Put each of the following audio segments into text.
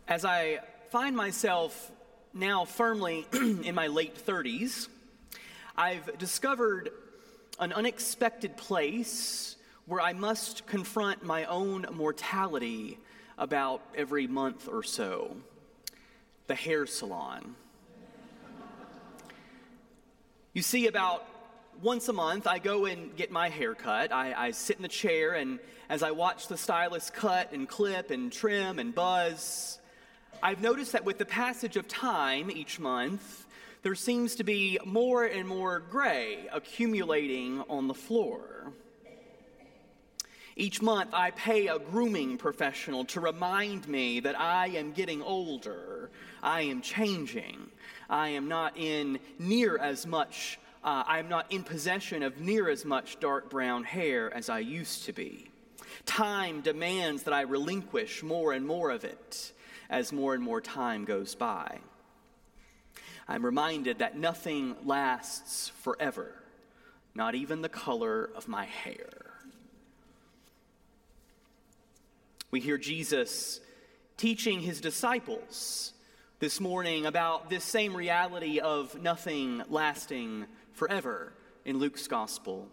As I find myself now firmly in my late 30s, I've discovered an unexpected place where I must confront my own mortality about every month or so: the hair salon. You see, about once a month, I go and get my hair cut. I sit in the chair, and as I watch the stylist cut and clip and trim and buzz, I've noticed that with the passage of time each month, there seems to be more and more gray accumulating on the floor. Each month, I pay a grooming professional to remind me that I am getting older, I am changing, I am not in possession of near as much dark brown hair as I used to be. Time demands that I relinquish more and more of it as more and more time goes by. I'm reminded that nothing lasts forever, not even the color of my hair. We hear Jesus teaching his disciples this morning about this same reality of nothing lasting forever in Luke's gospel.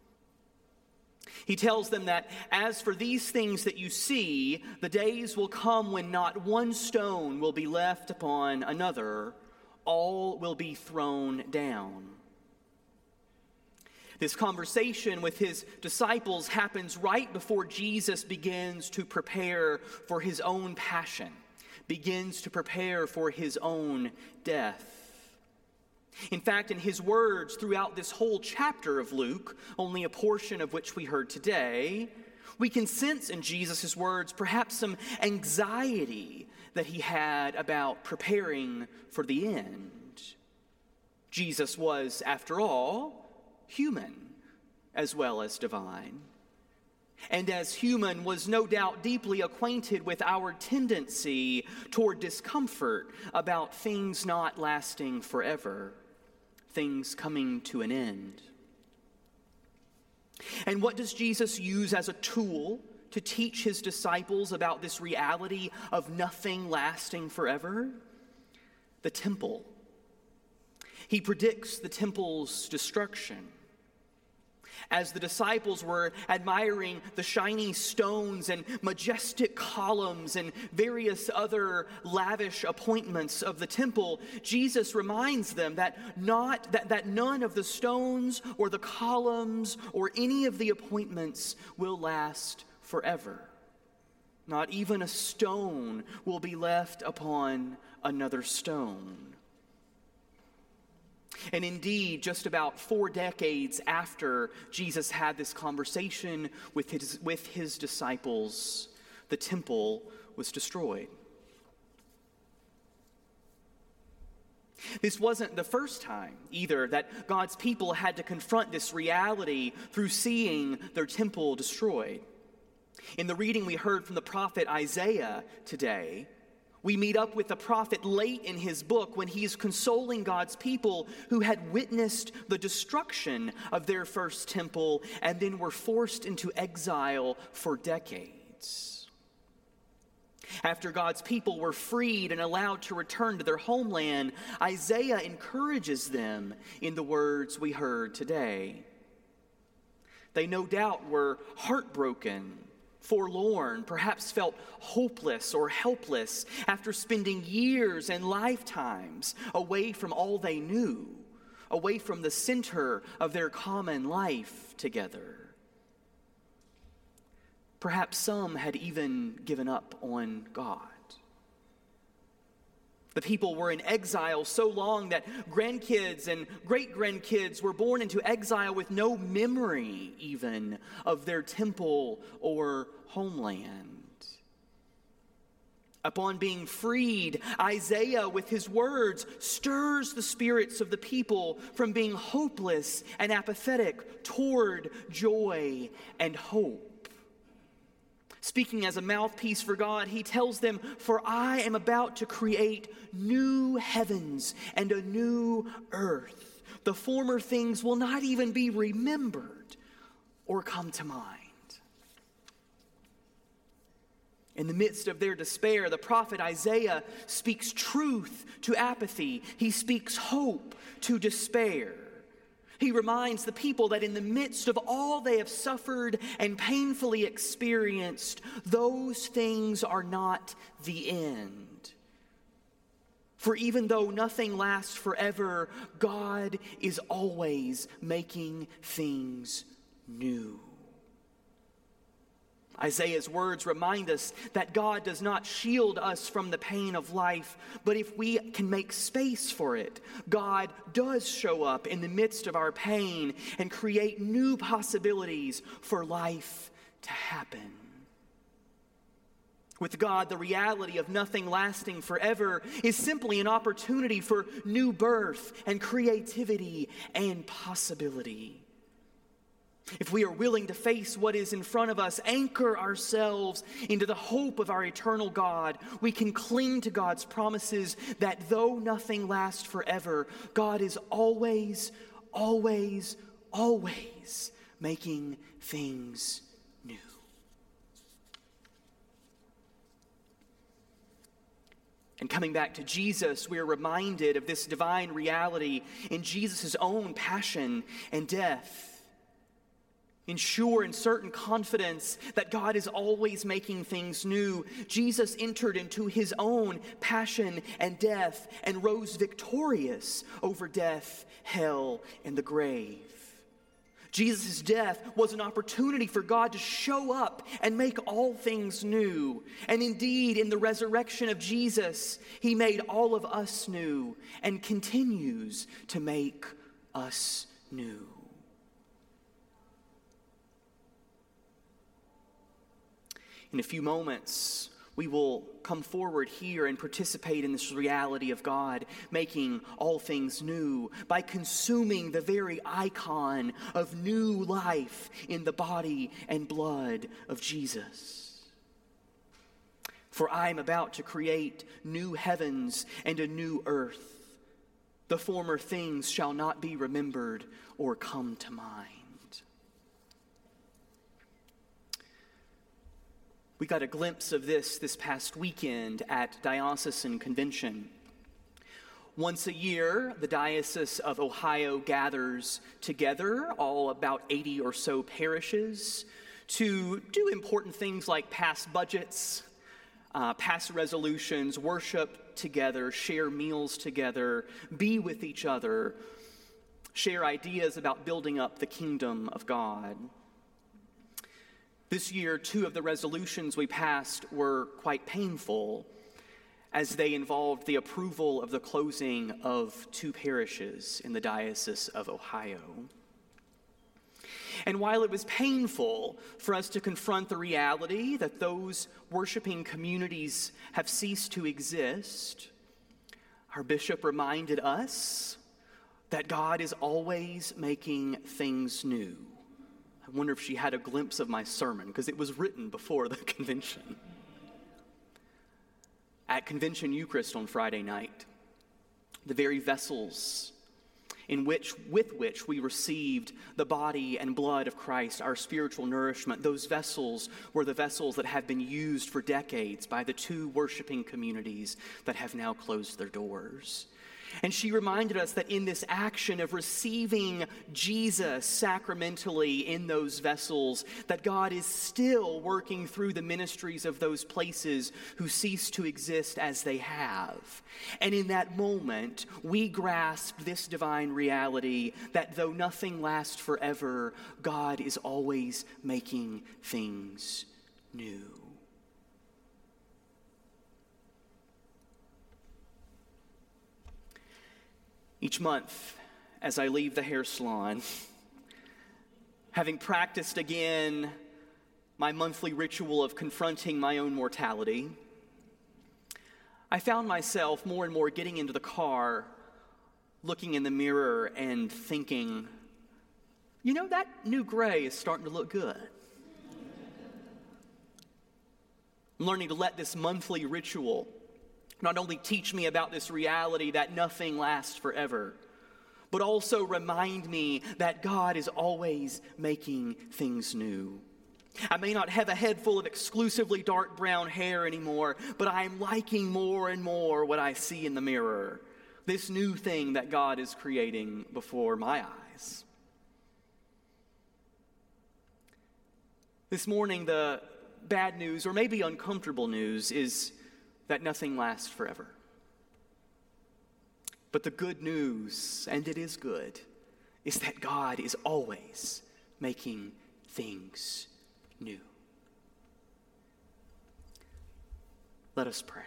He tells them that as for these things that you see, the days will come when not one stone will be left upon another, all will be thrown down. This conversation with his disciples happens right before Jesus begins to prepare for his own passion, begins to prepare for his own death. In fact, in his words throughout this whole chapter of Luke, only a portion of which we heard today, we can sense in Jesus' words perhaps some anxiety that he had about preparing for the end. Jesus was, after all, human as well as divine. And as human, was no doubt deeply acquainted with our tendency toward discomfort about things not lasting forever, things coming to an end. And what does Jesus use as a tool to teach his disciples about this reality of nothing lasting forever? The temple. He predicts the temple's destruction. As the disciples were admiring the shiny stones and majestic columns and various other lavish appointments of the temple, Jesus reminds them that none of the stones or the columns or any of the appointments will last forever. Not even a stone will be left upon another stone. And indeed, just about 4 decades after Jesus had this conversation with his disciples, the temple was destroyed. This wasn't the first time either that God's people had to confront this reality through seeing their temple destroyed. In the reading we heard from the prophet Isaiah today, we meet up with the prophet late in his book when he is consoling God's people who had witnessed the destruction of their first temple and then were forced into exile for decades. After God's people were freed and allowed to return to their homeland, Isaiah encourages them in the words we heard today. They no doubt were heartbroken, forlorn, perhaps felt hopeless or helpless after spending years and lifetimes away from all they knew, away from the center of their common life together. Perhaps some had even given up on God. The people were in exile so long that grandkids and great-grandkids were born into exile with no memory even of their temple or homeland. Upon being freed, Isaiah, with his words, stirs the spirits of the people from being hopeless and apathetic toward joy and hope. Speaking as a mouthpiece for God, he tells them, "For I am about to create new heavens and a new earth. The former things will not even be remembered or come to mind." In the midst of their despair, the prophet Isaiah speaks truth to apathy. He speaks hope to despair. He reminds the people that in the midst of all they have suffered and painfully experienced, those things are not the end. For even though nothing lasts forever, God is always making things new. Isaiah's words remind us that God does not shield us from the pain of life, but if we can make space for it, God does show up in the midst of our pain and create new possibilities for life to happen. With God, the reality of nothing lasting forever is simply an opportunity for new birth and creativity and possibility. If we are willing to face what is in front of us, anchor ourselves into the hope of our eternal God, we can cling to God's promises that though nothing lasts forever, God is always, always, always making things new. And coming back to Jesus, we are reminded of this divine reality in Jesus' own passion and death. In sure and certain confidence that God is always making things new, Jesus entered into his own passion and death and rose victorious over death, hell, and the grave. Jesus' death was an opportunity for God to show up and make all things new. And indeed, in the resurrection of Jesus, he made all of us new and continues to make us new. In a few moments, we will come forward here and participate in this reality of God making all things new by consuming the very icon of new life in the body and blood of Jesus. For I am about to create new heavens and a new earth. The former things shall not be remembered or come to mind. We got a glimpse of this past weekend at Diocesan Convention. Once a year, the Diocese of Ohio gathers together, all about 80 or so parishes, to do important things like pass budgets, pass resolutions, worship together, share meals together, be with each other, share ideas about building up the kingdom of God. This year, 2 of the resolutions we passed were quite painful as they involved the approval of the closing of 2 parishes in the Diocese of Ohio. And while it was painful for us to confront the reality that those worshiping communities have ceased to exist, our bishop reminded us that God is always making things new. I wonder if she had a glimpse of my sermon, because it was written before the convention. At Convention Eucharist on Friday night, the very vessels with which we received the body and blood of Christ, our spiritual nourishment, those vessels were the vessels that have been used for decades by the 2 worshiping communities that have now closed their doors. And she reminded us that in this action of receiving Jesus sacramentally in those vessels, that God is still working through the ministries of those places who cease to exist as they have. And in that moment, we grasped this divine reality that though nothing lasts forever, God is always making things new. Each month, as I leave the hair salon, having practiced again my monthly ritual of confronting my own mortality, I found myself more and more getting into the car, looking in the mirror and thinking, you know, that new gray is starting to look good. I'm learning to let this monthly ritual not only teach me about this reality that nothing lasts forever, but also remind me that God is always making things new. I may not have a head full of exclusively dark brown hair anymore, but I am liking more and more what I see in the mirror, this new thing that God is creating before my eyes. This morning, the bad news, or maybe uncomfortable news, is that nothing lasts forever. But the good news, and it is good, is that God is always making things new. Let us pray.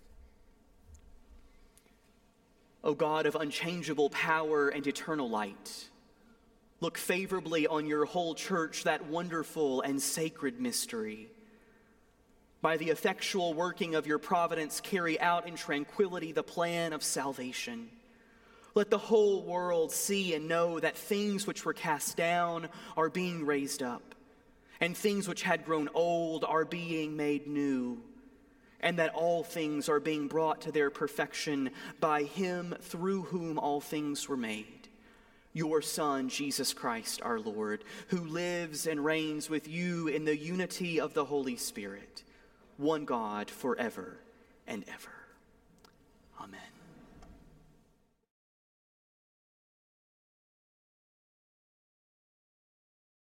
O God of unchangeable power and eternal light, look favorably on your whole church, that wonderful and sacred mystery. By the effectual working of your providence, carry out in tranquility the plan of salvation. Let the whole world see and know that things which were cast down are being raised up, and things which had grown old are being made new, and that all things are being brought to their perfection by him through whom all things were made, your Son, Jesus Christ our Lord, who lives and reigns with you in the unity of the Holy Spirit, one God forever and ever.